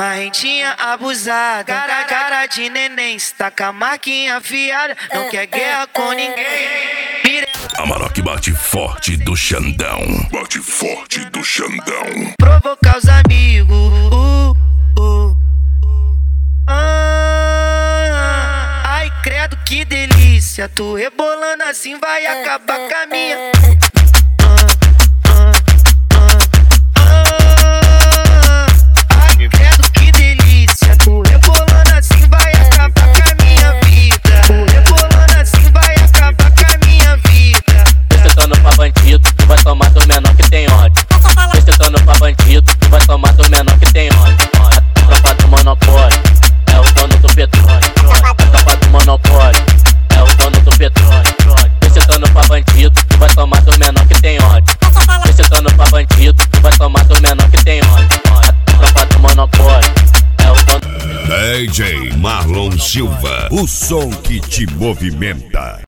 marrentinha abusada, cara de neném, está com a marquinha afiada, não quer guerra com ninguém. Amarok bate forte do Xandão. Bate forte do Xandão. Provocar os amigos. Ai, credo, que delícia. Tu rebolando assim vai acabar com a minha. Ai, credo, que delícia. Tu rebolando assim vai acabar com a minha vida. Tu rebolando assim vai acabar com a minha vida. Descetando pra bandido, tu vai tomar dos menor que tem ódio. Descetando pra bandido, tu vai tomar dos menor que tem ódio. Tropa do monopólio, é o dono do petróleo. Tropa do monopólio, é o dono do petróleo. Descetando pra bandido, tu vai tomar dos menor que tem ódio. Descetando pra bandido, tu vai tomar dos menor que tem ódio. Tropa do monopólio, é o dono do petróleo. DJ Marlon Silva, o som que te movimenta.